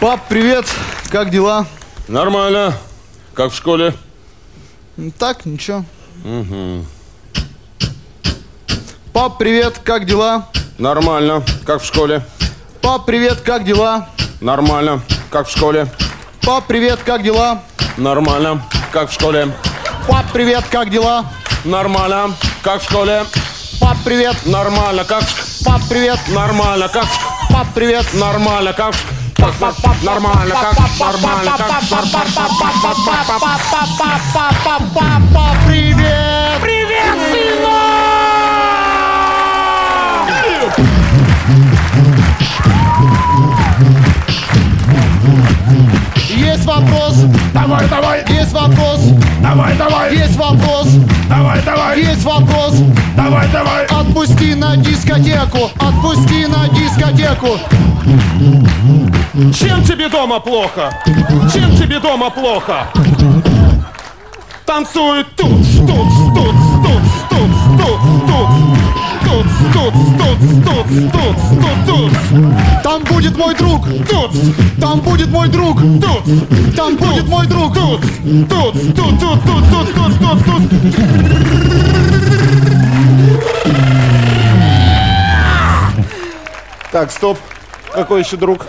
Пап, привет. Как дела? Нормально. Как в школе? Так, ничего. Пап, привет. Как дела? Нормально. Как в школе? Пап, привет. Как дела? Нормально. Как в школе? Пап, привет. Как дела? Нормально. Как в школе? Пап, привет. Как дела? Нормально. Как в школе? Пап, привет. Нормально. Как Пап, привет. Нормально. Как Пап, привет. Нормально. Как Нормально. Как нормально. Как Папа, привет. Привет, сынок! Есть вопрос. Давай, давай. Есть вопрос. Давай, давай. Есть вопрос. Давай, давай. Есть вопрос. Давай, давай. Отпусти на дискотеку. Отпусти на дискотеку. Чем тебе дома плохо? Чем тебе дома плохо? Танцует тут, тут, тут, тут, тут, тут, тут, тут, тут, тут, тут, тут, тут. Там будет мой друг. Тут, Там будет мой друг. тут, Там будет мой друг. тут, тут, тут, тут, тут, тут, тут, тут, тут. Так, стоп. Какой еще друг?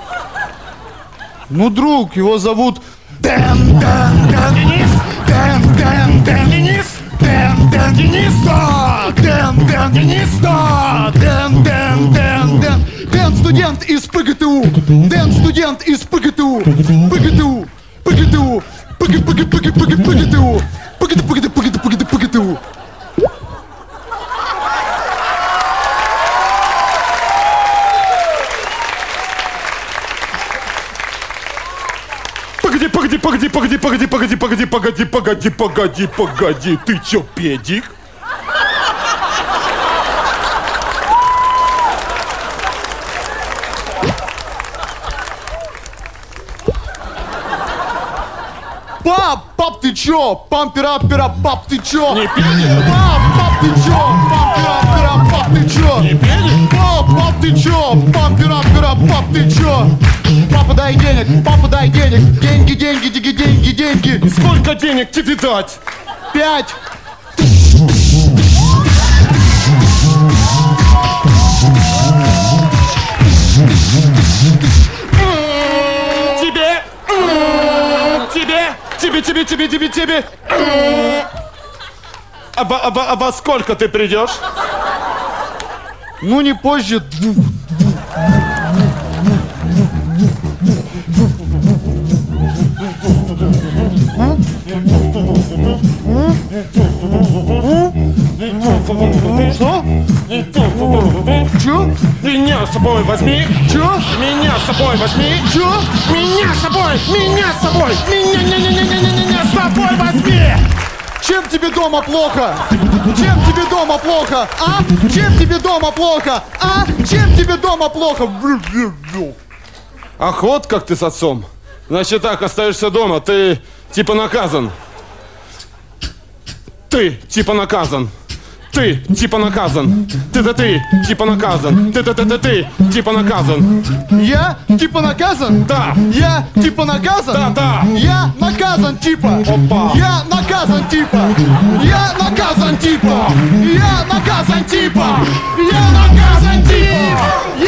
Ну, друг, его зовут Дэн. Денис? Денис. Денис? Да, Дэн. Денис? Да, Дэн. Дэн студент из ПГТУ. Дэн студент из ПГТУ. ПГТУ. ПГТУ. ПГТУ. ПГТУ. Погоди, ты чё, педик? Пап, ты чё? Пампера, пап, ты чё? Не педик? Пап, ты чё? Пампера, пап, ты чё? Не педик? Пап, ты чё? Пампера, пап, ты чё? Папа, дай денег, деньги, деньги. Сколько денег тебе дать? 5. Тебе. А во сколько ты придешь? Ну, не позже 2. Что? Чё? Меня с собой возьми! Чё? Меня с собой возьми! Чё? Меня с собой! Меня с собой! Меня с собой возьми! Чем тебе дома плохо? Чем тебе дома плохо? А? Чем тебе дома плохо? А? Чем тебе дома плохо? Ах, вот как ты с отцом. Значит так, остаешься дома, ты типа наказан. Ты типа наказан. Ты типа наказан. Ты типа наказан. Ты типа наказан. Я типа наказан? Да. Я типа наказан? Да. Я наказан типа. Опа. Я наказан типа. Я наказан типа. Я наказан типа. Я наказан типа.